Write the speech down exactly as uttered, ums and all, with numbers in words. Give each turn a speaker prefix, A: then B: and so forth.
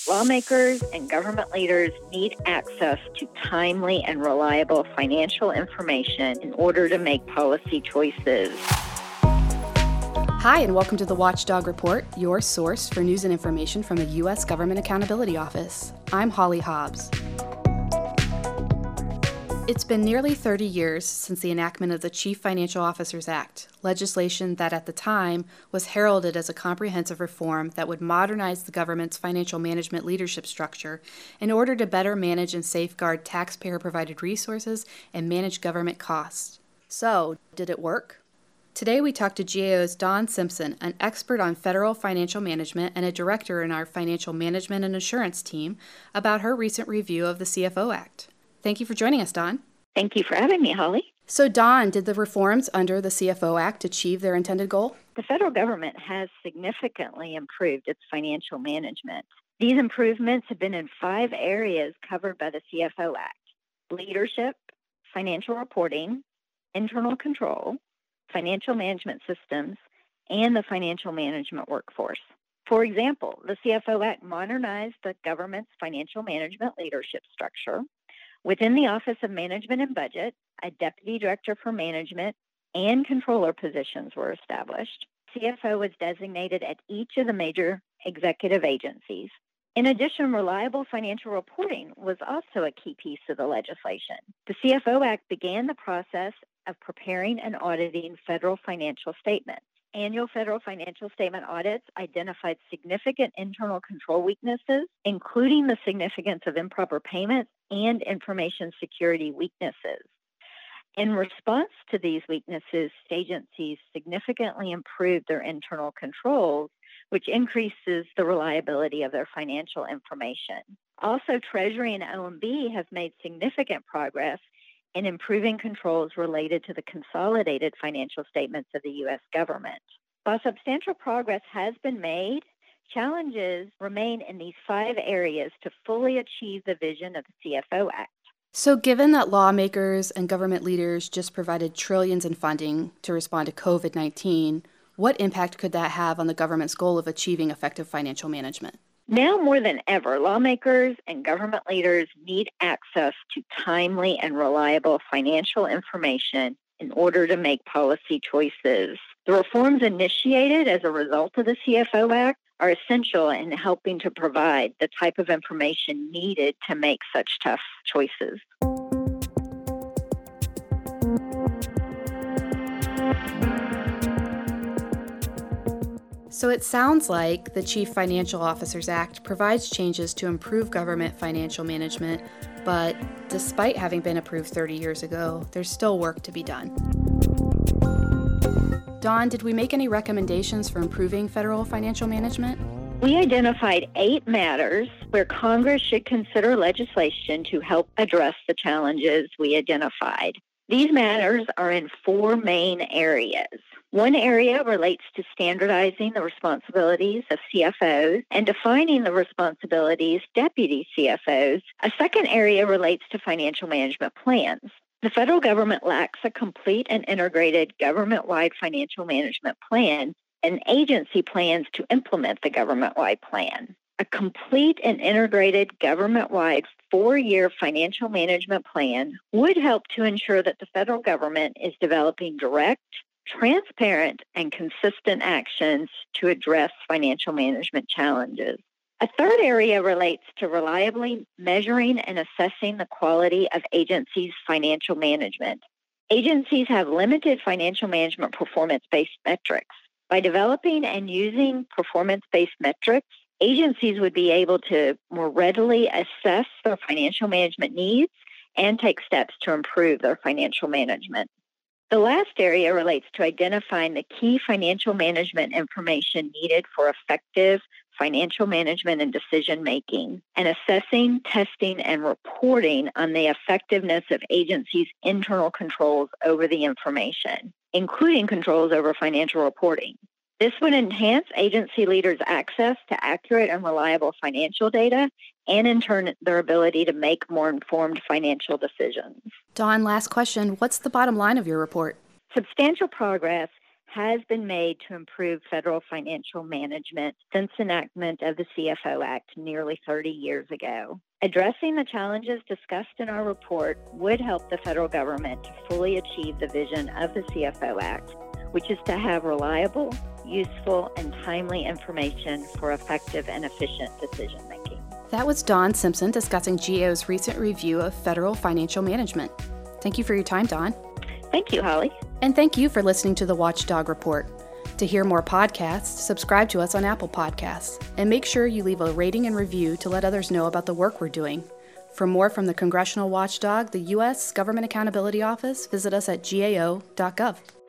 A: Lawmakers and government leaders need access to timely and reliable financial information in order to make policy choices.
B: Hi, and welcome to the Watchdog Report, your source for news and information from the U S Government Accountability Office. I'm Holly Hobbs. It's been nearly thirty years since the enactment of the Chief Financial Officers Act, legislation that at the time was heralded as a comprehensive reform that would modernize the government's financial management leadership structure in order to better manage and safeguard taxpayer-provided resources and manage government costs. So, did it work? Today we talk to G A O's Dawn Simpson, an expert on federal financial management and a director in our financial management and assurance team, about her recent review of the C F O Act. Thank you for joining us, Dawn.
A: Thank you for having me, Holly.
B: So, Dawn, did the reforms under the C F O Act achieve their intended goal?
A: The federal government has significantly improved its financial management. These improvements have been in five areas covered by the C F O Act: leadership, financial reporting, internal control, financial management systems, and the financial management workforce. For example, the C F O Act modernized the government's financial management leadership structure. Within the Office of Management and Budget, a Deputy Director for Management and Controller positions were established. C F O was designated at each of the major executive agencies. In addition, reliable financial reporting was also a key piece of the legislation. The C F O Act began the process of preparing and auditing federal financial statements. Annual federal financial statement audits identified significant internal control weaknesses, including the significance of improper payments and information security weaknesses. In response to these weaknesses, agencies significantly improved their internal controls, which increases the reliability of their financial information. Also, Treasury and O M B have made significant progress in improving controls related to the consolidated financial statements of the U S government. While substantial progress has been made, challenges remain in these five areas to fully achieve the vision of the C F O Act.
B: So given that lawmakers and government leaders just provided trillions in funding to respond to covid nineteen, what impact could that have on the government's goal of achieving effective financial management?
A: Now more than ever, lawmakers and government leaders need access to timely and reliable financial information in order to make policy choices. The reforms initiated as a result of the C F O Act are essential in helping to provide the type of information needed to make such tough choices.
B: So it sounds like the Chief Financial Officers Act provides changes to improve government financial management, but despite having been approved thirty years ago, there's still work to be done. Dawn, did we make any recommendations for improving federal financial management?
A: We identified eight matters where Congress should consider legislation to help address the challenges we identified. These matters are in four main areas. One area relates to standardizing the responsibilities of C F Os and defining the responsibilities of deputy C F Os. A second area relates to financial management plans. The federal government lacks a complete and integrated government-wide financial management plan and agency plans to implement the government-wide plan. A complete and integrated government-wide four-year financial management plan would help to ensure that the federal government is developing direct, transparent, and consistent actions to address financial management challenges. A third area relates to reliably measuring and assessing the quality of agencies' financial management. Agencies have limited financial management performance-based metrics. By developing and using performance-based metrics, agencies would be able to more readily assess their financial management needs and take steps to improve their financial management. The last area relates to identifying the key financial management information needed for effective financial management and decision-making, and assessing, testing, and reporting on the effectiveness of agencies' internal controls over the information, including controls over financial reporting. This would enhance agency leaders' access to accurate and reliable financial data and, in turn, their ability to make more informed financial decisions.
B: Dawn, last question. What's the bottom line of your report?
A: Substantial progress has been made to improve federal financial management since enactment of the C F O Act nearly thirty years ago. Addressing the challenges discussed in our report would help the federal government to fully achieve the vision of the C F O Act, which is to have reliable, useful, and timely information for effective and efficient decision-making.
B: That was Dawn Simpson discussing G A O's recent review of federal financial management. Thank you for your time, Dawn.
A: Thank you, Holly.
B: And thank you for listening to the Watchdog Report. To hear more podcasts, subscribe to us on Apple Podcasts, and make sure you leave a rating and review to let others know about the work we're doing. For more from the Congressional Watchdog, the U S Government Accountability Office, visit us at G A O dot gov.